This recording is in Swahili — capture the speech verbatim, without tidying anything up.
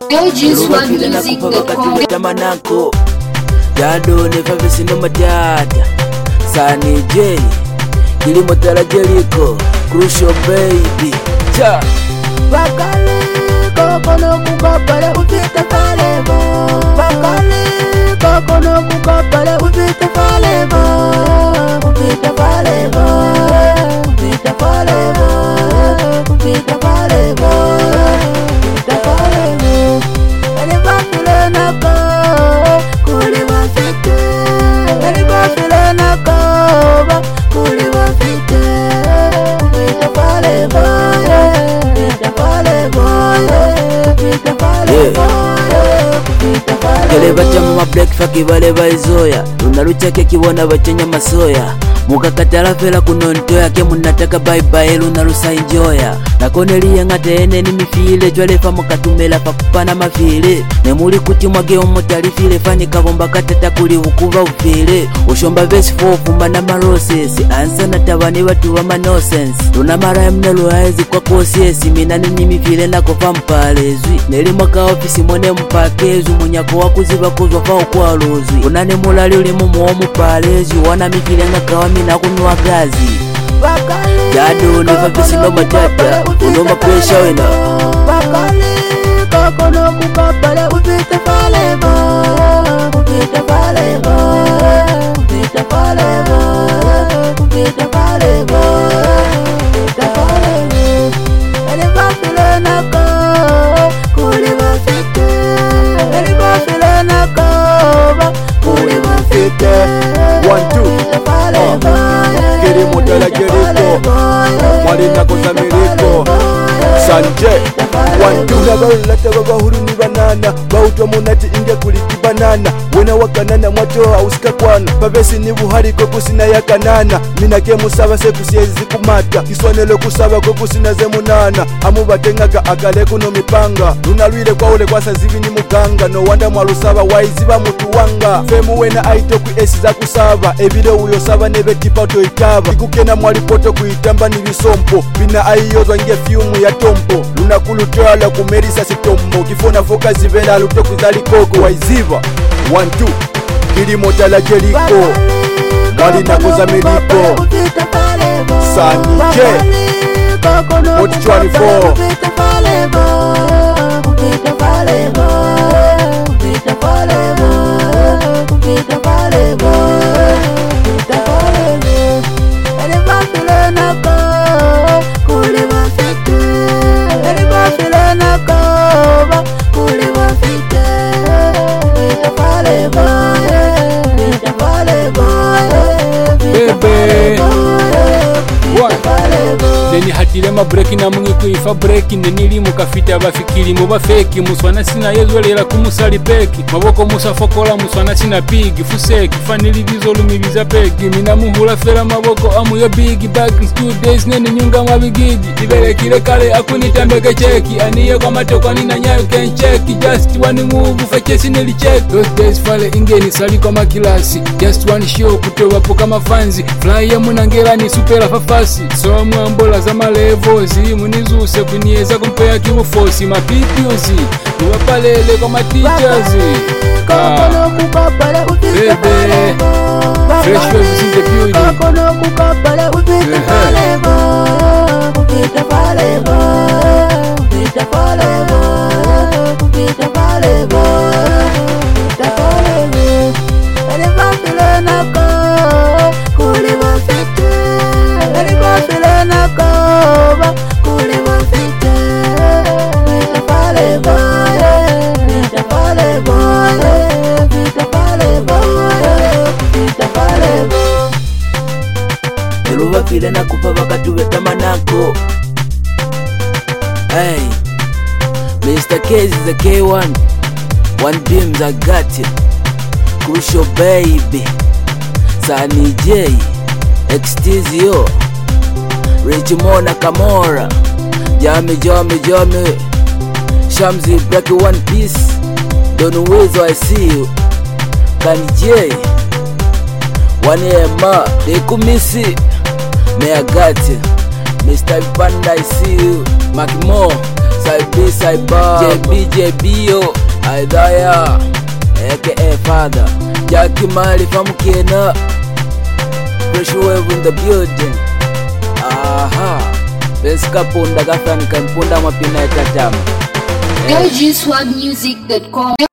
L G Swag Music dot com. Tamanako Dado nefa visi no matata Sani J Kilimo tala Jericho Crucial baby Cha Bakale kokono kukapale upita falebo Bakale kokono kukapale upita falebo Upita falebo Upita falebo Upita falebo Upita falebo Ele bafile nako Kuli bafite Ele bafile nako Kuli bafite Upita falebo Upita falebo Upita falebo Kele bacha mama black faki bale baizoya Lunalucha ke kiwana bachenya masoya Mukakatala fela kunontoya ke munataka bye bye lunalusa enjoya Nakonelia ngate ene ni mifile Jwalefa mukatumela pakupana mafile Nemuli kuti mwage omotali file Fani kabomba katata kuli ukuva ufile Ushomba verse four fumba na maroses Ansa na tabani watu wa manosense Luna mara ya mnelu haezi kwa kosiesi Minani ni mifile na kofa mpalezwi Neli mwaka ofisi mwene mpakezu Munyako wakuziba kuzwa fao kwa lozwi Unane mulali ulimu muomu palezwi Wana mifile nga kawami na kunua gazi Dado nefa visi no matata Unoma pesha wena Bakale kokono kukapale upita falebo Upita falebo Upita falebo Upita falebo Upita falebo Ele bafile nako Kuli bafite Ele bafile nako Kuli bafite One, two Upita falebo Kilimo tala Jericho Mwalina koza miriko Sanje Wantuna baulata babahuru ni banana Bauto munati inge kuliki banana Wena wakanana mwato hausika kwana Pavesi ni buhari kwa kusina ya kanana Mina ke musaba se kusiezi kumata Kiswanelo kusaba kwa kusina ze munana Amu batengaga akale kuno mipanga Lunalwile kwa ule kwa sazivi ni muganga No wanda mwalusaba waiziba mutu wanga Femu wena aito ku esi za kusaba Evide uyo saba nebe tipa to itaba Ikukena mwalipoto kuitamba ni visompo Bina aiyozwa nge fiumu ya tompo Luna kulutwala kumerisa sitombo Kifona foka zivela luto kuzali koko Waiziva One, two Kilimo tala Jericho Mwalina koza miriko Sani J Hot twenty-four Upita falebo Upita falebo Upita falebo Upita falebo Upita falebo Ele bafile nako Kuli bafite Ele bafile nako Kuli bafite Upita falebo Upita falebo Bebe Upita falebo Deni hatile ma breaki na mungi kuifa breaki Nenili mukafita abafikiri muba feki Muswana sina yezuelela kumusali peki Maboko musa fokola muswana sina pigi Fuseki fanili vizolu mibiza peki Mina muhula fela maboko amu yo bigi Back in two days nene nyunga mabigigi Ibele kile kale akunitambeke cheki Aniye kwa matoko nina nyayo ken cheki Just one move fachesi nili check Those days fale ingeni sali kwa makilasi Just one show kutewa po kama fanzi Fly ya munangela ni supera fafasi So mwambola za malevozi Munizuse kunieza kumpea kibufosi Mapipiozi Uwapalele kwa matichazi Kokono kukapale upita falebo Fresh waves in the building Kokono kukapale upita falebo Upita falebo Upita falebo Upita falebo Upita falebo Ele bafile nako Kuli bafite Ele bafile nako Kuli bafite Upita falebo Upita falebo Upita falebo Upita falebo Eluba file na kupa wakatu wetama nako Hey Mister K is a K one One beams I got you Crucial baby Sani J Extizio Regimo Nakamura Jami Jami Jami Shamsi Black One Piece Don't Wezo I see you Kani J One Ema Dekumisi Me I got you Mister Panda I see you Makimo Saibi Saiba J B J B yo Aidaya aka Father Jackie Mali Famukena Pressure Wave in the building. Aha Beska punda gathani kampunda mapina etatama L G swag music dot com